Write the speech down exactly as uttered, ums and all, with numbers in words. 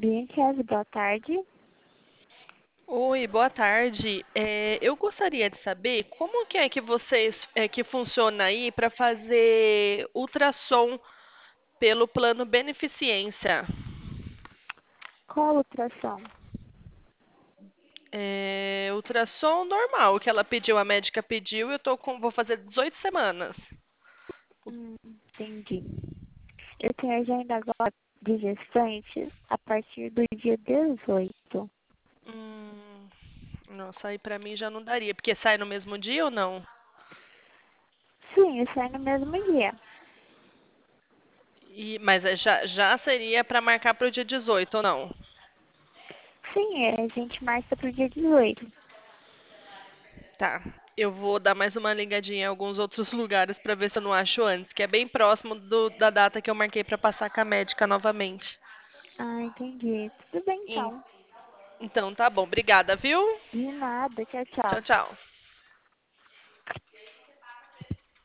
Bianchese, boa tarde. Oi, boa tarde. É, eu gostaria de saber como que é que vocês é, que funciona aí para fazer ultrassom pelo plano Beneficência. Qual ultrassom? É, ultrassom normal que ela pediu, a médica pediu, eu tô com, vou fazer dezoito semanas. Hum, entendi. Eu tenho agenda agora de gestante a partir do dia dezoito. Hum, nossa, aí pra mim já não daria, porque sai no mesmo dia ou não? Sim, eu saio no mesmo dia. E, mas é, já, já seria para marcar para o dia dezoito ou não? Sim, é, a gente marca pro dia dezoito. Tá. Eu vou dar mais uma ligadinha em alguns outros lugares para ver se eu não acho antes, que é bem próximo do- da data que eu marquei para passar com a médica novamente. Ah, entendi. Tudo bem En- então. Então tá bom, obrigada, viu? De nada. Tchau, Tchau, tchau. tchau.